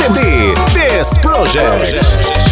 CD This Project.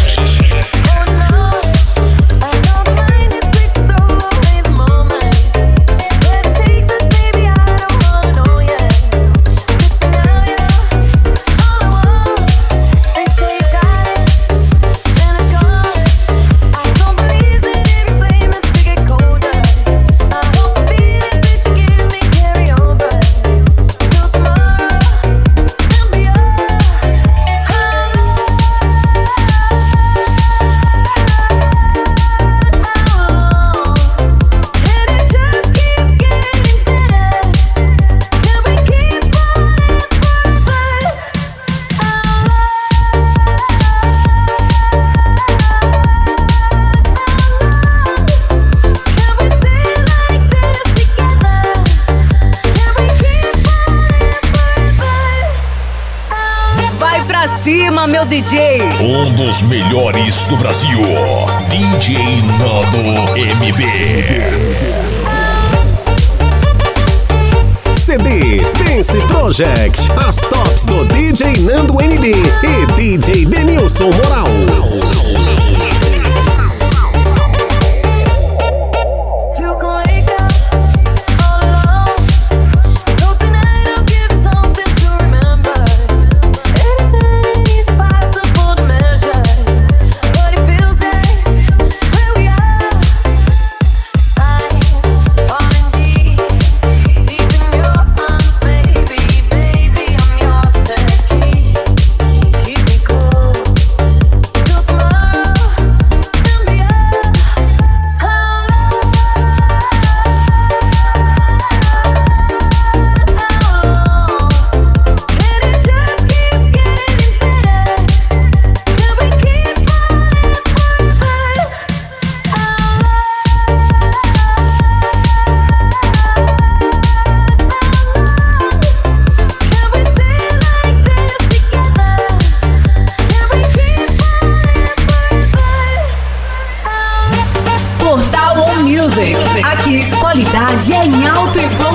Pra cima, meu DJ! Um dos melhores do Brasil, DJ Nando MB. CD Dance Project, as tops do DJ Nando MB e DJ Denilson Moral. Aqui, qualidade é em alto e bom